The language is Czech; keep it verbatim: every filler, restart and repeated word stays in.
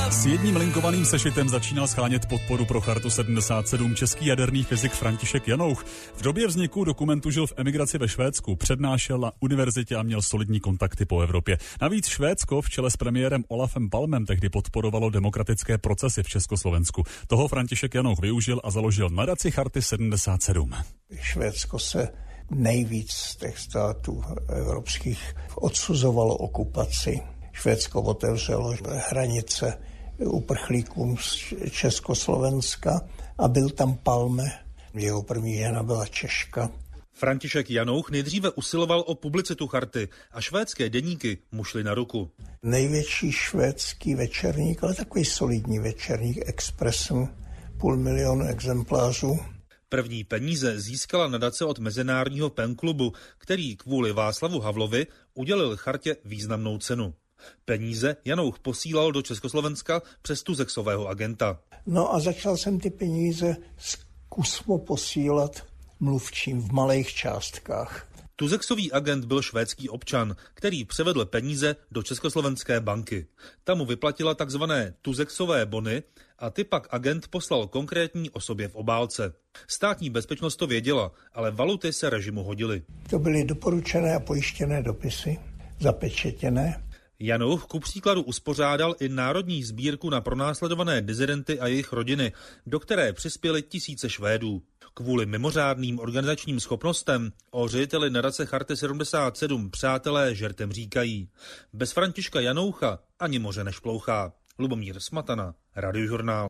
S jedním linkovaným sešitem začínal shánět podporu pro Chartu sedmdesát sedm český jaderný fyzik František Janouch. V době vzniku dokumentu žil v emigraci ve Švédsku, přednášel na univerzitě a měl solidní kontakty po Evropě. Navíc Švédsko v čele s premiérem Olafem Palmem tehdy podporovalo demokratické procesy v Československu. Toho František Janouch využil a založil nadaci Charty sedmdesát sedm. Švédsko se nejvíc z těch států evropských odsuzovalo okupaci. Švédsko otevřelo hranice uprchlíkům z Československa a byl tam Palme. Jeho první žena byla Češka. František Janouch nejdříve usiloval o publicitu charty a švédské deníky mu šly na ruku. Největší švédský večerník, ale takový solidní večerník, Expressen, půl milionu exemplářů. První peníze získala nadace od Mezinárodního penklubu, který kvůli Václavu Havlovi udělil chartě významnou cenu. Peníze Janouch posílal do Československa přes tuzexového agenta. No a začal jsem ty peníze zkusmo posílat mluvčím v malých částkách. Tuzexový agent byl švédský občan, který převedl peníze do Československé banky. Ta mu vyplatila takzvané tuzexové bony a ty pak agent poslal konkrétní osobě v obálce. Státní bezpečnost to věděla, ale valuty se režimu hodily. To byly doporučené a pojištěné dopisy, zapečetěné. Janouch ku příkladu uspořádal i národní sbírku na pronásledované dizidenty a jejich rodiny, do které přispěly tisíce Švédů. Kvůli mimořádným organizačním schopnostem o řediteli nadace Charty sedmdesát sedm přátelé žertem říkají: bez Františka Janoucha ani moře nešplouchá. Lubomír Smatana, Radiožurnál.